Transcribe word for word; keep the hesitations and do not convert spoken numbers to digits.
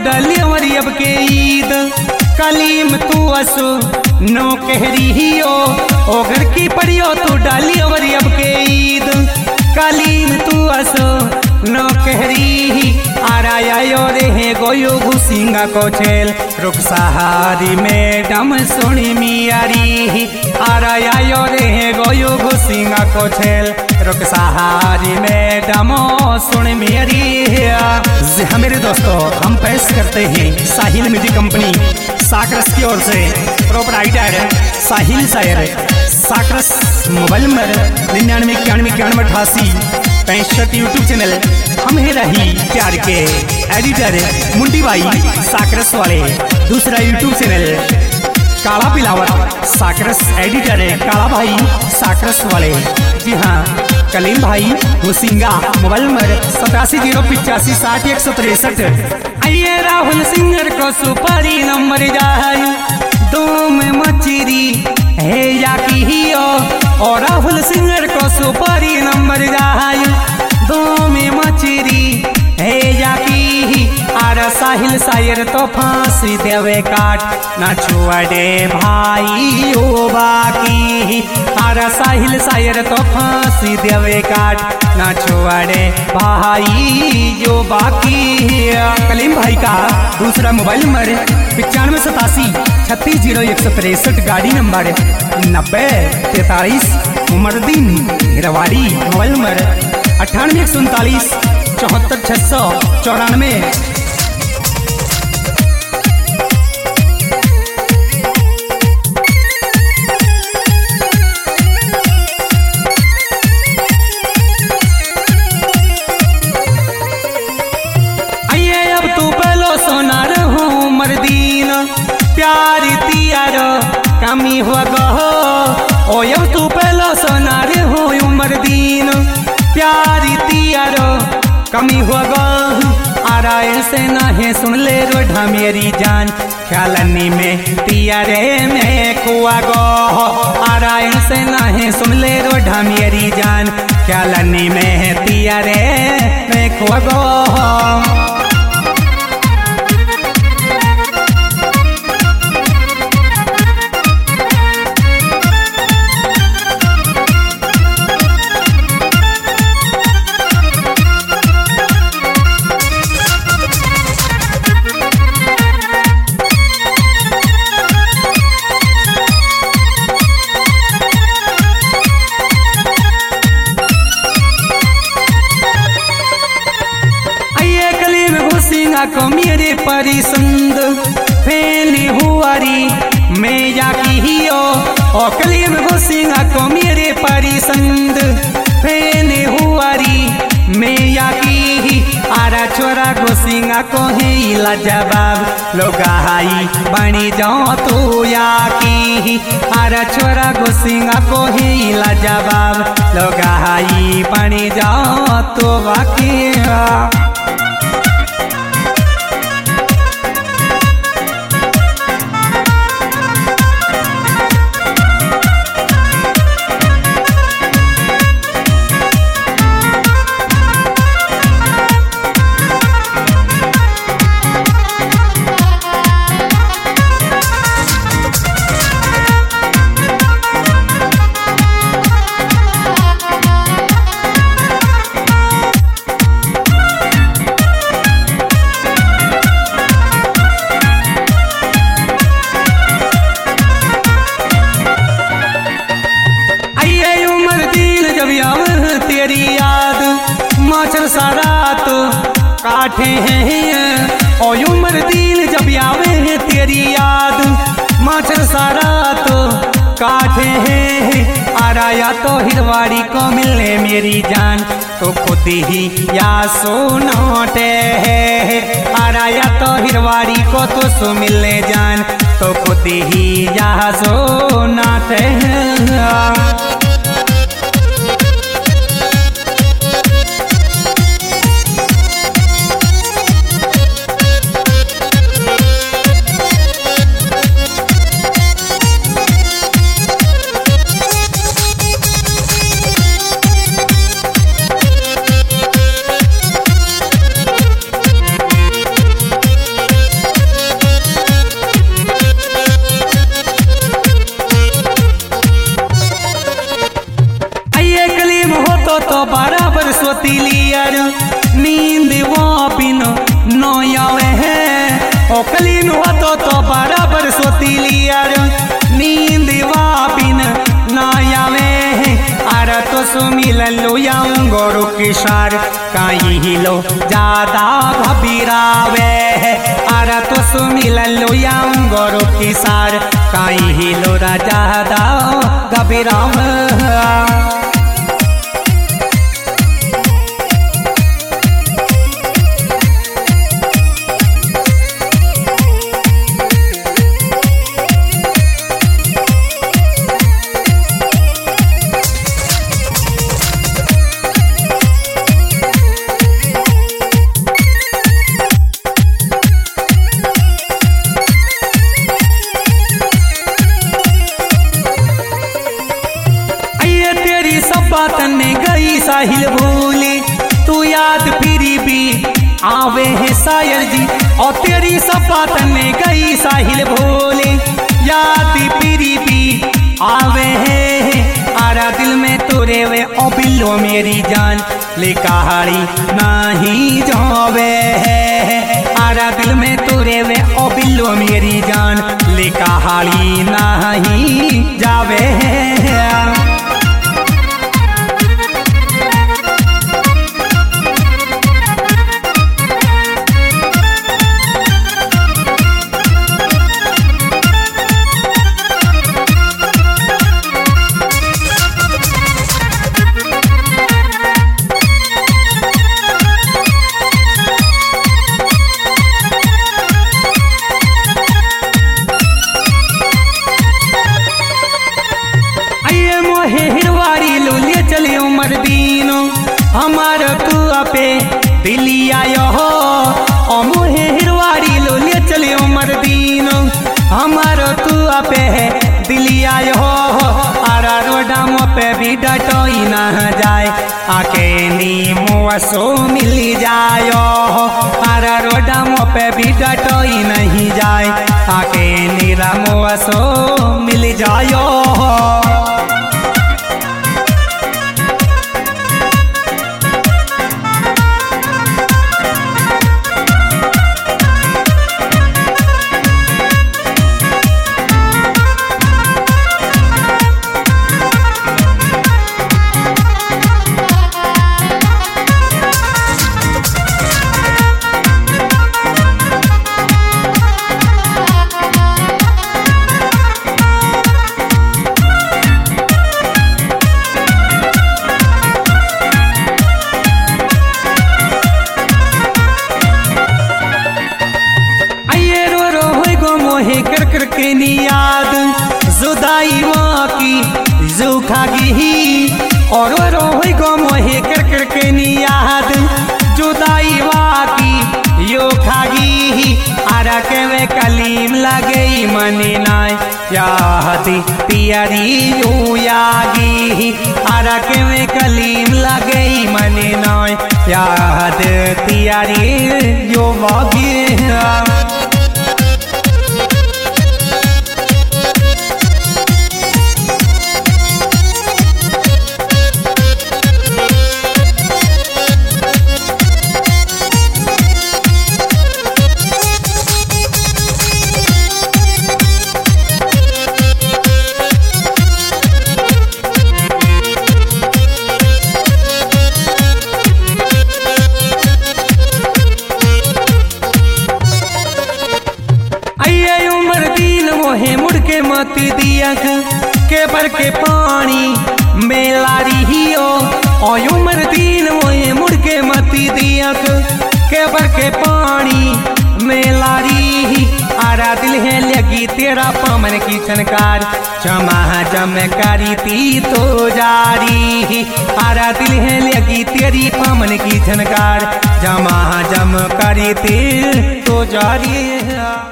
डाली और अब के ईद कलीम तू असो नो कहरी हो ओ घर की पड़ियो तू डाली और अब के ईद कलीम तू असो नो कहरी आराया रे गोयो घुसिंगा को छेल रुक सहारी मैडम सुनी मियारी आराया रे गोयो घुसिंगा को छेल रुक सहारी मैडम सुन मियारी। जी हाँ मेरे दोस्तों, हम पेश करते हैं साहिल म्यूजिक कंपनी साकरस की ओर से प्रोपराइटर साहिल शायर साकरस। मोबाइल नंबर निन्यानवे इक्यानवे इक्यानवे अठासी पैंसठ। यूट्यूब चैनल हम है रही प्यार के एडिटर मुंडी भाई साकरस वाले। दूसरा यूट्यूब चैनल काला पिलावत साकरस एडिटर है काला भाई साकरस वाले। जी हाँ कलीम भाई हुसिंगा। मोबाइल नंबर सतासी जीरो पिचासी साठ एक सौ तिरसठ। आइए राहुल सिंगर को सुपारी नंबर जाए दो में मचरी है या की ही और राहुल सिंगर को सुपारी नंबर जाए दो में मचरी है या की आर साहिल शायर तो फांसी देवे काट ना छुआडे भाई ओ बाकी आर साहिल शायर तो फांसी देवे काट ना छुआडे भाई जो बाकी। कलीम भाई का दूसरा मोबाइल नंबर पचानवे सतासी छत्तीस जीरो एक सौ तिरसठ। गाड़ी नंबर नब्बे तैतालीस उमरदीन हिरवाड़ी। मोबाइल नंबर अट्ठानवे एक सौ उनतालीस चौहत्तर छह सौ चौरानवे। आइए अब तू पहलो सोनार हूँ मर्दीन प्यारी तियार कमी हुआ गहो ओ अब तू पहलो सोनार हूँ मर्दीन प्यारी तियार कमी हुआ गो आराय से नहे सुन ले रोढ़ा मेरी जान ख्यालनी में तियारे में कुआ गो आराय से नहे सुन ले रोढ़ा मेरी जान ख्यालनी में तियारे में कुआ गो। को मेरे परिसंद फैली हुआरी मैं जाकी ही ओ कलीम घुसिंगा को मेरे परिसंद फैली हुआरी मैं जाकी ही आरा छोरा घुसिंगा को है लाजवाब लोगाई बनी जाओ तू याकी ही आरा छोरा घुसिंगा को है लाजवाब लोगाई बनी जाओ तो बाकी। तेरी याद माचर सारा तो काठे हैं और उम्र दिल जब आवे है तेरी याद माचर सारा तो काठे हैं आराया तो हिरवाड़ी को मिलने मेरी जान तो खुद ही या सोनोटे है आराया तो हिरवाड़ी को तो सो मिलने जान तो खुद ही या सोनाते हैं। नींद वो बिन नो आवे है ओ कलीन हो तो तो बराबर सोती लियार नींद वो बिन ना आवे है आर तो सुमिल लो याऊं गोरु किशार काई हिलो ज्यादा घबरावे है आर तो सुमिल लो याऊं गोरु किशार काई हिलो राजा दा घबरावे। बात ने गई साहिल भूली तू याद फिरी भी आवे है शायर जी और तेरी सब बात ने गई साहिल भूली याद फिरी भी आवे है आरा दिल में तुरे वे ओ बिल्लो मेरी जान ले कहाड़ी नहीं जावे है आरा दिल में तुरे वे ओ बिल्लो मेरी जान ले कहाड़ी नहीं जावे है। हमार तू अपे दिल्ली आयो हो ओ मुहे हिरवाड़ी लो ले चले उमर दीनो हमार तू अपे दिल्ली आयो हो आरा रोडाम पे भी डटोई ना जाए आके नी मुआसो मिल जायो हो आरा रोडाम पे भी डटोई नहीं जाए आके नीरा मुआसो मिल जायो हो। कर कर के नी याद जुदाई माँ की जो खागी ही और रोही गो मोहे कर कर के नी याद जुदाई माँ की यो खागी ही आरा के वे कलीम लगे मनी नाय याद पियारी यो यागी ही आरा के वे कलीम लगे मनी नाय याद पियारी यो वागी। मुड़ के मत दिया के पर के पानी मेलारी हियो और उमर दीन मोहे मुड़ के मत दिया के पर के पानी मेलारी ही आरा दिल है लगी तेरा पमन की छनकार चमा चमकारी ती तो जारी ही आरा दिल है लगी तेरी पमन की छनकार जमा जम करी ती तो जारी।